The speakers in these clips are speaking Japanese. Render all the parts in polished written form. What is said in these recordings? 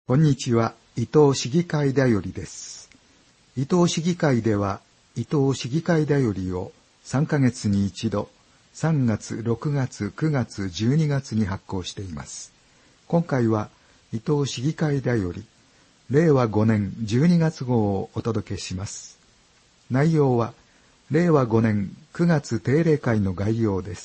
こんにちは、伊藤市議会だよりです。伊藤市議会では、伊藤市議会だよりを3ヶ月に一度、3月、6月、9月、12月に発行しています。今回は、伊藤市議会だより、令和5年12月号をお届けします。内容は、令和5年9月定例会の概要です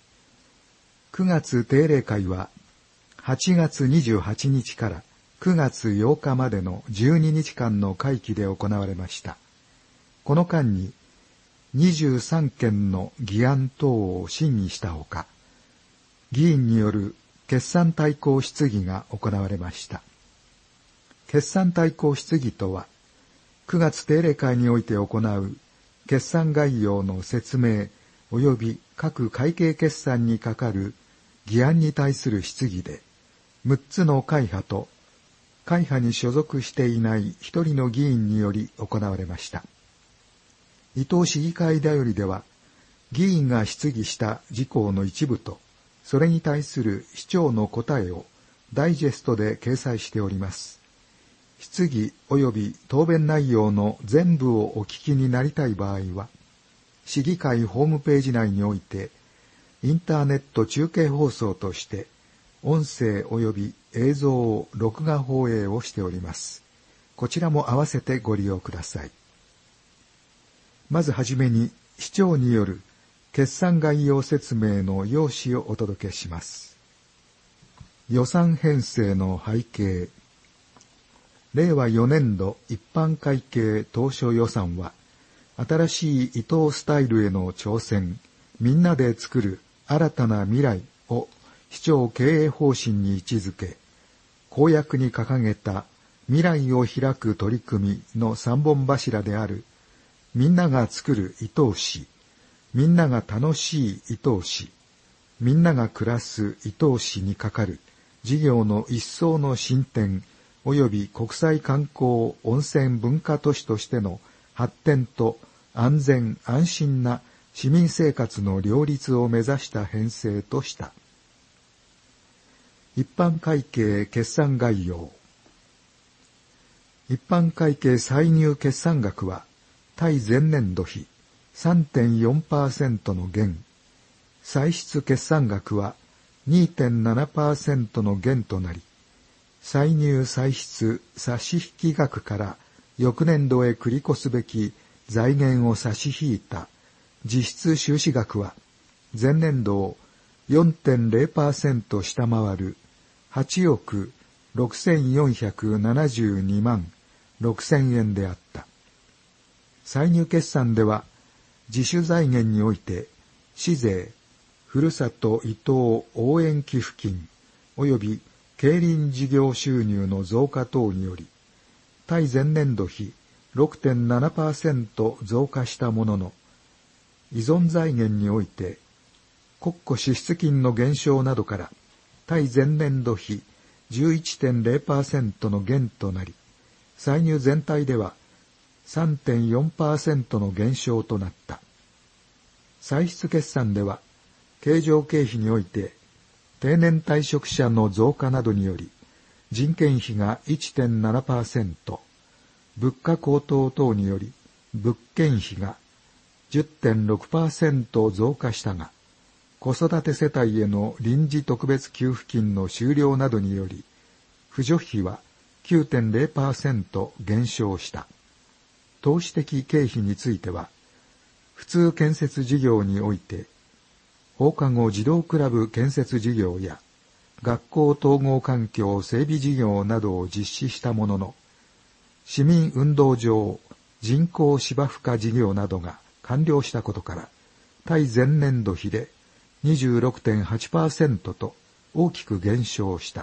。9月定例会は、8月28日から9月8日までの12日間の会期で行われました。この間に23件の議案等を審議したほか、議員による決算大綱質疑が行われました。決算大綱質疑とは、9月定例会において行う決算概要の説明及び各会計決算にかかる議案に対する質疑で、6つの会派と会派に所属していない一人の議員により行われました。伊藤市議会だよりでは、議員が質疑した事項の一部と、それに対する市長の答えをダイジェストで掲載しております。質疑及び答弁内容の全部をお聞きになりたい場合は、市議会ホームページ内において、インターネット中継放送として、音声及び映像を録画放映をしております。こちらも合わせてご利用ください。まずはじめに、市長による決算概要説明の要旨をお届けします。予算編成の背景。令和4年度一般会計当初予算は、新しい伊藤スタイルへの挑戦、みんなで作る新たな未来を市長経営方針に位置づけ、公約に掲げた未来を開く取り組みの三本柱である、みんなが作る伊東市、みんなが楽しい伊東市、みんなが暮らす伊東市にかかる事業の一層の進展及び国際観光温泉文化都市としての発展と安全安心な市民生活の両立を目指した編成とした。一般会計決算概要。一般会計歳入決算額は、対前年度比 3.4% の減、歳出決算額は 2.7% の減となり、歳入歳出差引額から翌年度へ繰り越すべき財源を差し引いた実質収支額は、前年度を 4.0% 下回る8億6472万6000円であった。歳入決算では、自主財源において、市税、ふるさと伊東応援寄付金、及び競輪事業収入の増加等により、対前年度比 6.7% 増加したものの、依存財源において、国庫支出金の減少などから、対前年度比 11.0% の減となり、歳入全体では 3.4% の減少となった。歳出決算では、経常経費において、定年退職者の増加などにより、人件費が 1.7%、物価高騰等により、物件費が 10.6% 増加したが、子育て世帯への臨時特別給付金の終了などにより、扶助費は 9.0% 減少した。投資的経費については、普通建設事業において、放課後児童クラブ建設事業や、学校統合環境整備事業などを実施したものの、市民運動場人工芝生化事業などが完了したことから、対前年度比で、26.8% と大きく減少した。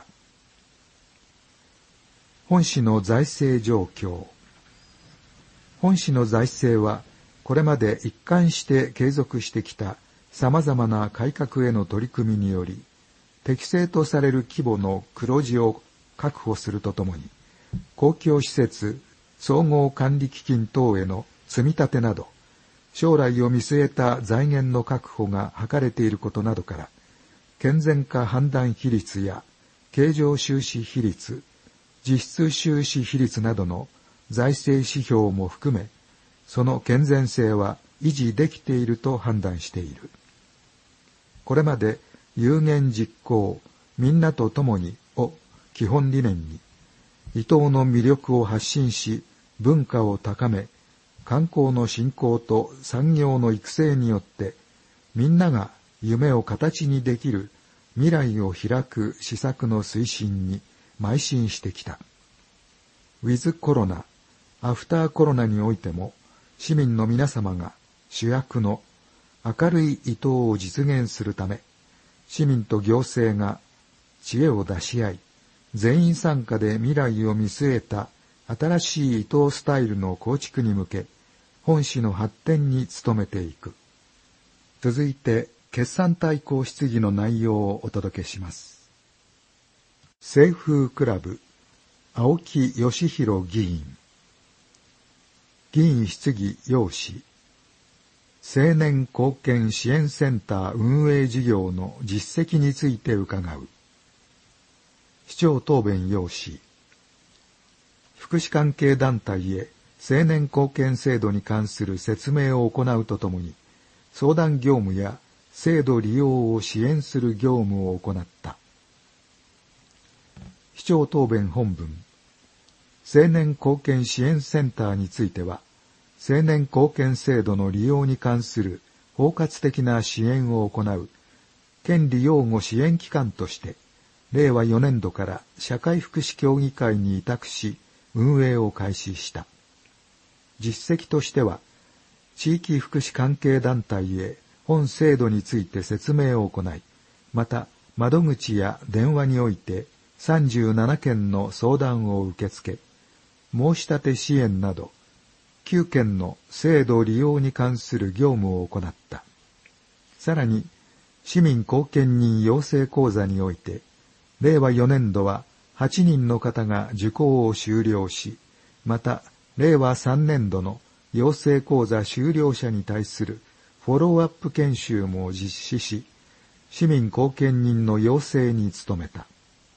本市の財政状況。本市の財政は、これまで一貫して継続してきた様々な改革への取り組みにより、適正とされる規模の黒字を確保するとともに、公共施設、総合管理基金等への積み立てなど、将来を見据えた財源の確保が図れていることなどから、健全化判断比率や経常収支比率、 実質収支比率などの財政指標も含め、その健全性は維持できていると判断している。これまで有言実行、みんなと共にを基本理念に、伊東の魅力を発信し、文化を高め、観光の振興と産業の育成によって、みんなが夢を形にできる未来を開く施策の推進に邁進してきた。ウィズコロナ、アフターコロナにおいても、市民の皆様が主役の明るい伊東を実現するため、市民と行政が知恵を出し合い、全員参加で未来を見据えた新しい伊東スタイルの構築に向け、本市の発展に努めていく。続いて、決算大綱質疑の内容をお届けします。清風クラブ、青木義弘議員。議員質疑要旨。青年貢献支援センター運営事業の実績について伺う。市長答弁要旨。福祉関係団体へ青年貢献制度に関する説明を行うとともに、相談業務や制度利用を支援する業務を行った。市長答弁本文。青年貢献支援センターについては、青年貢献制度の利用に関する包括的な支援を行う権利擁護支援機関として、令和4年度から社会福祉協議会に委託し、運営を開始した。実績としては、地域福祉関係団体へ本制度について説明を行い、また窓口や電話において37件の相談を受け付け、申し立て支援など、9件の制度利用に関する業務を行った。さらに、市民貢献人養成講座において、令和4年度は8人の方が受講を修了し、また、令和3年度の養成講座修了者に対するフォローアップ研修も実施し、市民貢献人の養成に努めた。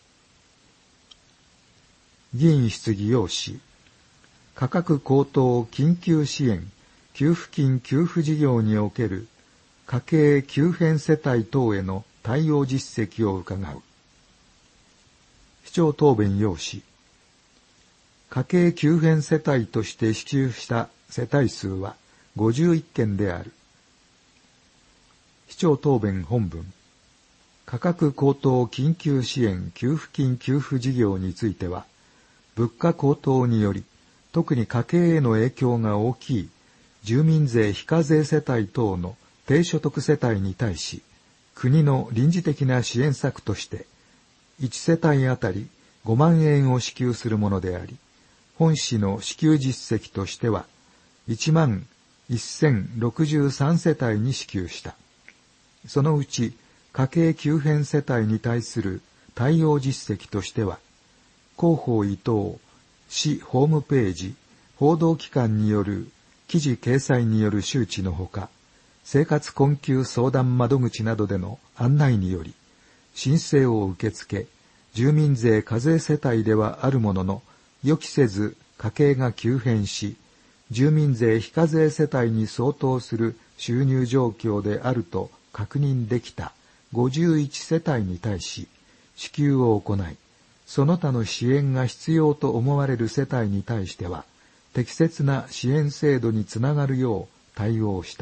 議員質疑要旨。価格高騰緊急支援給付金給付事業における家計急変世帯等への対応実績を伺う。市長答弁要旨。家計急変世帯として支給した世帯数は51件である。市長答弁本文。価格高騰緊急支援給付金給付事業については、物価高騰により、特に家計への影響が大きい住民税非課税世帯等の低所得世帯に対し、国の臨時的な支援策として、1世帯あたり5万円を支給するものであり、本市の支給実績としては、1万1063世帯に支給した。そのうち、家計急変世帯に対する対応実績としては、広報伊東、市ホームページ、報道機関による記事掲載による周知のほか、生活困窮相談窓口などでの案内により、申請を受け付け、住民税課税世帯ではあるものの、予期せず家計が急変し、住民税非課税世帯に相当する収入状況であると確認できた51世帯に対し、支給を行い、その他の支援が必要と思われる世帯に対しては、適切な支援制度につながるよう対応した。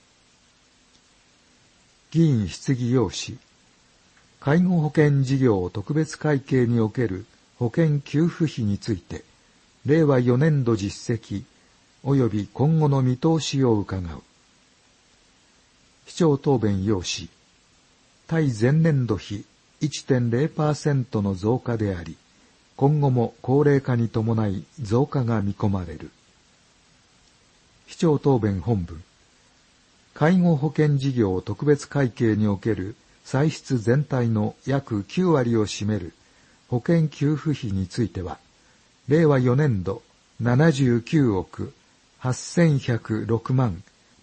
議員質疑要旨。介護保険事業特別会計における保険給付費について、令和4年度実績及び今後の見通しを伺う。市長答弁要旨。対前年度比 1.0% の増加であり、今後も高齢化に伴い増加が見込まれる。市長答弁本文。介護保険事業特別会計における歳出全体の約9割を占める保険給付費については、令和4年度79億8106万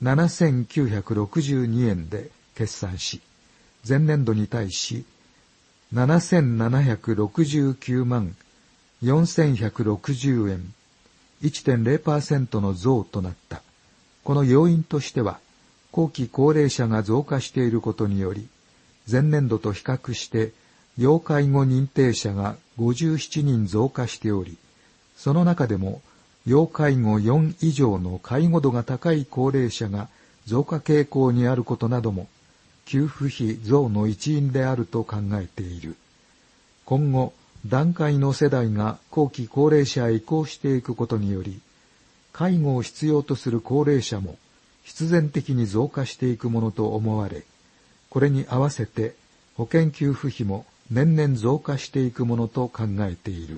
7962円で決算し、前年度に対し7769万 4160円、1.0% の増となった。この要因としては、後期高齢者が増加していることにより、前年度と比較して、要介護認定者が57人増加しており、その中でも、要介護4以上の介護度が高い高齢者が増加傾向にあることなども、給付費増の一因であると考えている。今後、団塊の世代が後期高齢者へ移行していくことにより、介護を必要とする高齢者も必然的に増加していくものと思われ、これに合わせて保険給付費も年々増加していくものと考えている。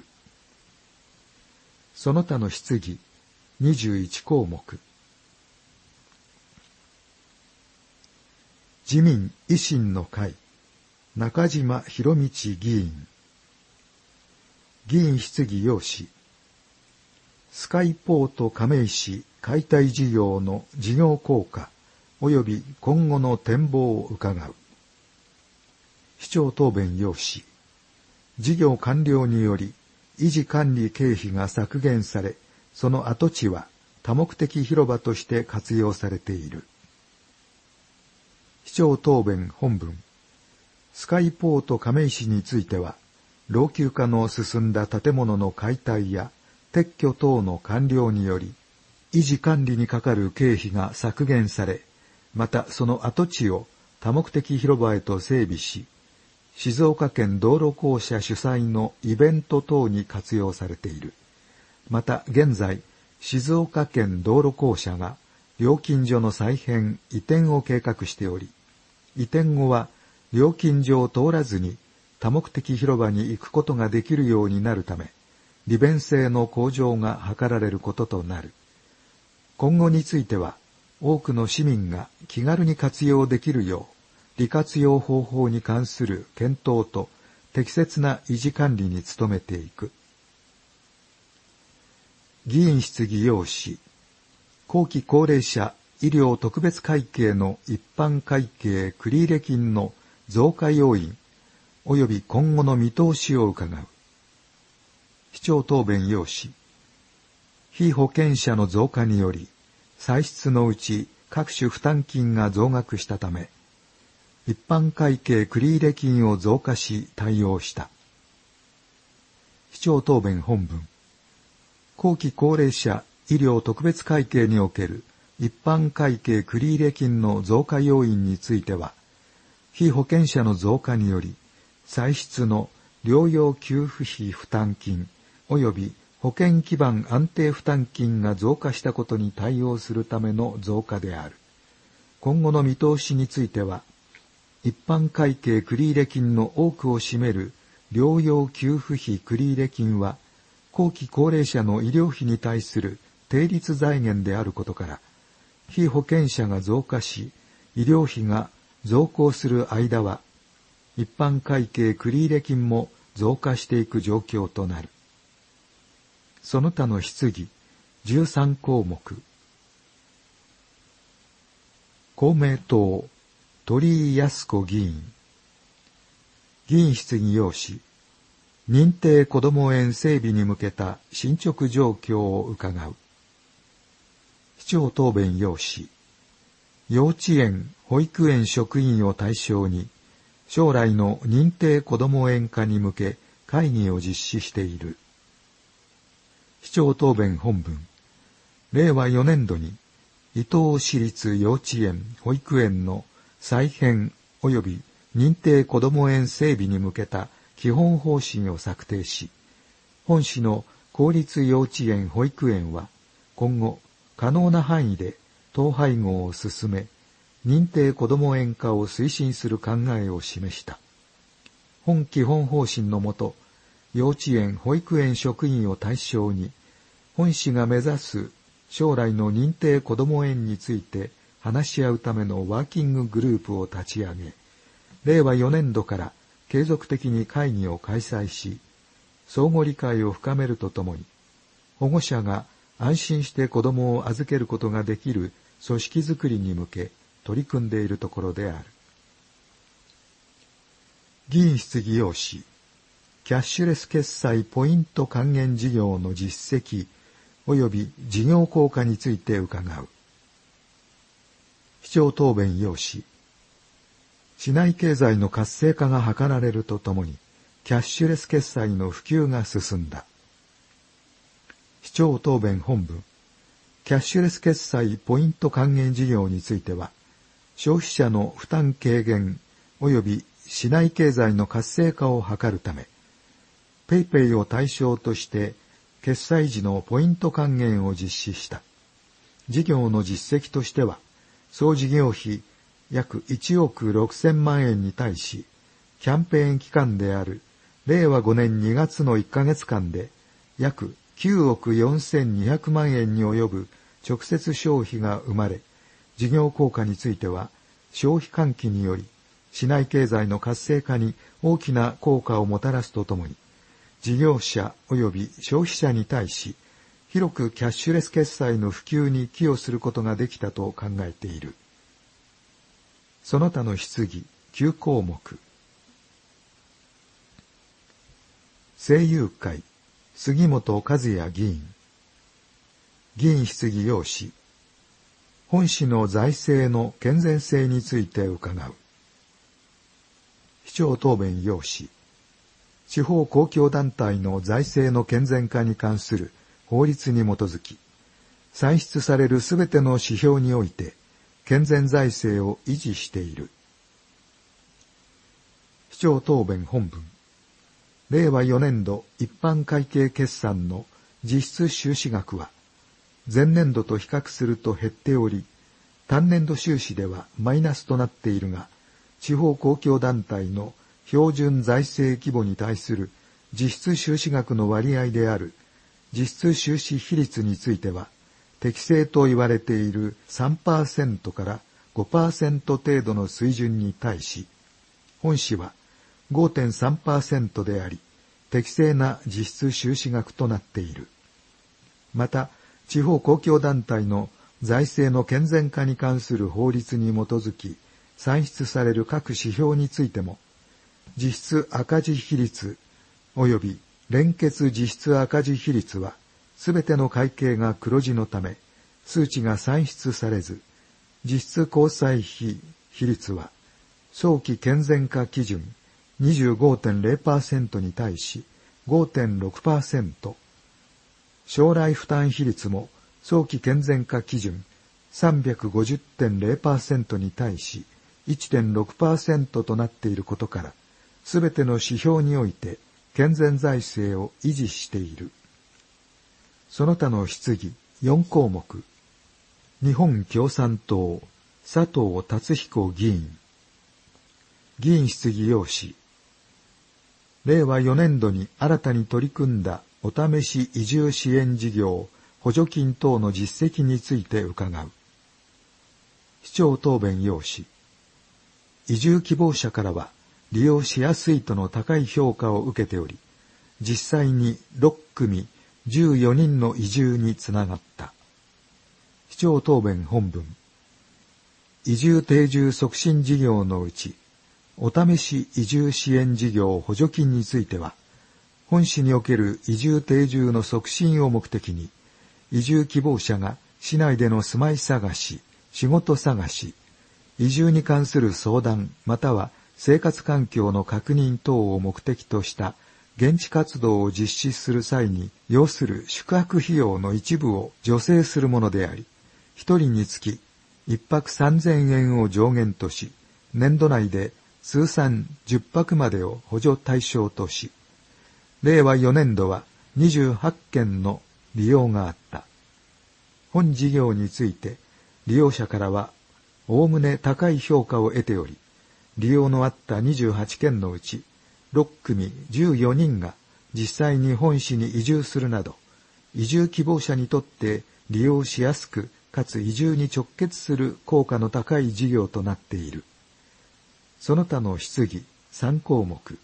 その他の質疑、21項目。自民維新の会、中島博道議員。議員質疑要旨。スカイポート亀石解体事業の事業効果及び今後の展望を伺う。市長答弁要旨。事業完了により維持管理経費が削減され、その跡地は多目的広場として活用されている。市長答弁本文。スカイポート亀石については、老朽化の進んだ建物の解体や撤去等の完了により、維持管理にかかる経費が削減され、またその跡地を多目的広場へと整備し、静岡県道路公社主催のイベント等に活用されている。また現在、静岡県道路公社が料金所の再編・移転を計画しており、移転後は料金所を通らずに多目的広場に行くことができるようになるため、利便性の向上が図られることとなる。今後については、多くの市民が気軽に活用できるよう、利活用方法に関する検討と適切な維持管理に努めていく。議員質疑要旨。後期高齢者医療特別会計の一般会計繰入金の増加要因及び今後の見通しを伺う。市長答弁要旨。被保険者の増加により、歳出のうち各種負担金が増額したため、一般会計繰入金を増加し対応した。市長答弁本文。後期高齢者医療特別会計における一般会計繰入金の増加要因については、被保険者の増加により、歳出の療養給付費負担金及び保険基盤安定負担金が増加したことに対応するための増加である。今後の見通しについては、一般会計繰入金の多くを占める療養給付費繰入金は、後期高齢者の医療費に対する定率財源であることから、被保険者が増加し、医療費が増加する間は、一般会計繰入金も増加していく状況となる。その他の質疑、13項目。公明党、鳥居康子議員。議員質疑要旨。認定こども園整備に向けた進捗状況を伺う。市長答弁要旨。幼稚園・保育園職員を対象に、将来の認定こども園化に向け会議を実施している。市長答弁本文。令和4年度に、伊東市立幼稚園・保育園の再編及び認定こども園整備に向けた基本方針を策定し、本市の公立幼稚園・保育園は今後可能な範囲で統廃合を進め、認定こども園化を推進する考えを示した。本基本方針のもと、幼稚園・保育園職員を対象に、本市が目指す将来の認定こども園について話し合うためのワーキンググループを立ち上げ、令和4年度から継続的に会議を開催し、相互理解を深めるとともに、保護者が安心して子供を預けることができる組織づくりに向け取り組んでいるところである。議員質疑要旨。 キャッシュレス決済ポイント還元事業の実績及び事業効果について伺う。市長答弁要旨。市内経済の活性化が図られるとともに、キャッシュレス決済の普及が進んだ。市長答弁本文。キャッシュレス決済ポイント還元事業については、消費者の負担軽減及び市内経済の活性化を図るため、PayPay を対象として決済時のポイント還元を実施した。事業の実績としては、総事業費約1億6000万円に対し、キャンペーン期間である令和5年2月の1ヶ月間で約9億4200万円に及ぶ直接消費が生まれ、事業効果については消費喚起により市内経済の活性化に大きな効果をもたらすとともに、事業者及び消費者に対し広くキャッシュレス決済の普及に寄与することができたと考えている。その他の質疑9項目。政友会杉本和也議員。議員質疑要旨。本市の財政の健全性について伺う。市長答弁要旨。地方公共団体の財政の健全化に関する法律に基づき、算出されるすべての指標において、健全財政を維持している。市長答弁本文。令和4年度一般会計決算の実質収支額は、前年度と比較すると減っており、単年度収支ではマイナスとなっているが、地方公共団体の標準財政規模に対する実質収支額の割合である実質収支比率については、適正と言われている 3% から 5% 程度の水準に対し、本市は 5.3% であり、適正な実質収支額となっている。また、地方公共団体の財政の健全化に関する法律に基づき、算出される各指標についても、実質赤字比率及び連結実質赤字比率は、すべての会計が黒字のため、数値が算出されず、実質交際費比率は、早期健全化基準 25.0% に対し 5.6%、将来負担比率も早期健全化基準 350.0% に対し 1.6% となっていることから、すべての指標において健全財政を維持している。その他の質疑4項目。日本共産党佐藤達彦議員。議員質疑要旨。令和4年度に新たに取り組んだお試し移住支援事業補助金等の実績について伺う。市長答弁要旨。移住希望者からは利用しやすいとの高い評価を受けており、実際に6組14人の移住につながった。市長答弁本文。移住定住促進事業のうち、お試し移住支援事業補助金については、本市における移住定住の促進を目的に、移住希望者が市内での住まい探し、仕事探し、移住に関する相談または生活環境の確認等を目的とした現地活動を実施する際に要する宿泊費用の一部を助成するものであり、一人につき一泊3000円を上限とし、年度内で通算10泊までを補助対象とし、令和4年度は28件の利用があった。本事業について利用者からはおおむね高い評価を得ており、利用のあった28件のうち6組14人が実際に本市に移住するなど、移住希望者にとって利用しやすくかつ移住に直結する効果の高い事業となっている。その他の質疑3項目。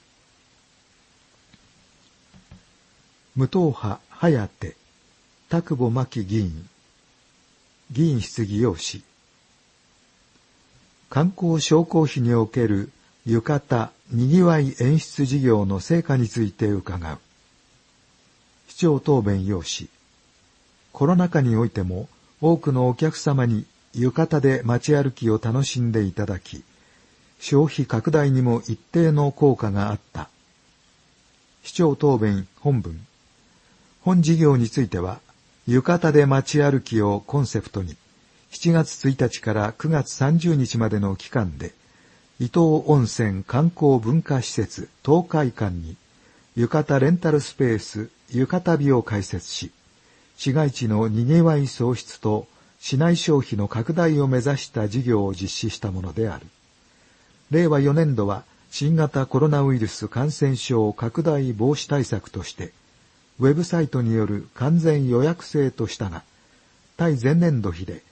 無党派颯田久保真紀議員。議員質疑要旨。観光商工費における浴衣、 にぎわい演出事業の成果について伺う。市長答弁要旨。コロナ禍においても多くのお客様に浴衣で街歩きを楽しんでいただき、消費拡大にも一定の効果があった。市長答弁本文。本事業については、浴衣で街歩きをコンセプトに、7月1日から9月30日までの期間で、伊東温泉観光文化施設東海館に、浴衣レンタルスペース浴衣日を開設し、市街地のにぎわい創出と市内消費の拡大を目指した事業を実施したものである。令和4年度は新型コロナウイルス感染症拡大防止対策として、ウェブサイトによる完全予約制としたが、対前年度比で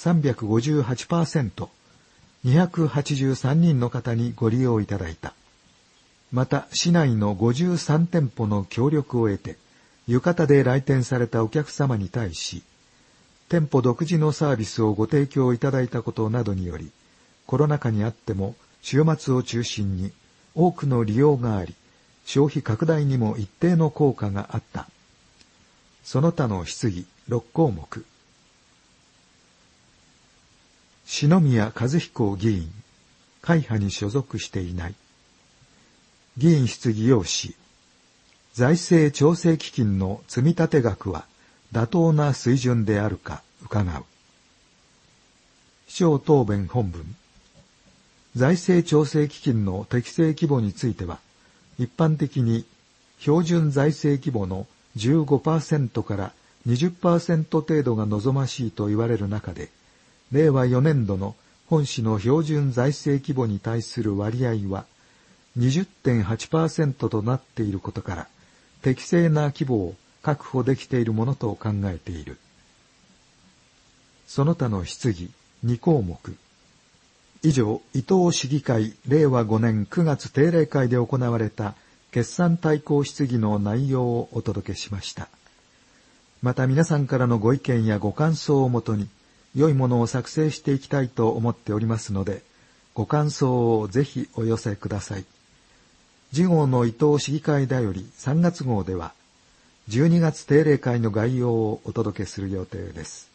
358%、283人の方にご利用いただいた。また、市内の53店舗の協力を得て、浴衣で来店されたお客様に対し、店舗独自のサービスをご提供いただいたことなどにより、コロナ禍にあっても週末を中心に多くの利用があり、消費拡大にも一定の効果があった。その他の質疑6項目。篠宮和彦議員、会派に所属していない。議員質疑要旨。財政調整基金の積立額は妥当な水準であるか伺う。市長答弁本文。財政調整基金の適正規模については、一般的に標準財政規模の 15% から 20% 程度が望ましいと言われる中で、令和4年度の本市の標準財政規模に対する割合は 20.8% となっていることから、適正な規模を確保できているものと考えている。その他の質疑2項目。以上、伊東市議会令和5年9月定例会で行われた決算大綱質疑の内容をお届けしました。また皆さんからのご意見やご感想をもとに、良いものを作成していきたいと思っておりますので、ご感想をぜひお寄せください。次号の伊東市議会だより3月号では、12月定例会の概要をお届けする予定です。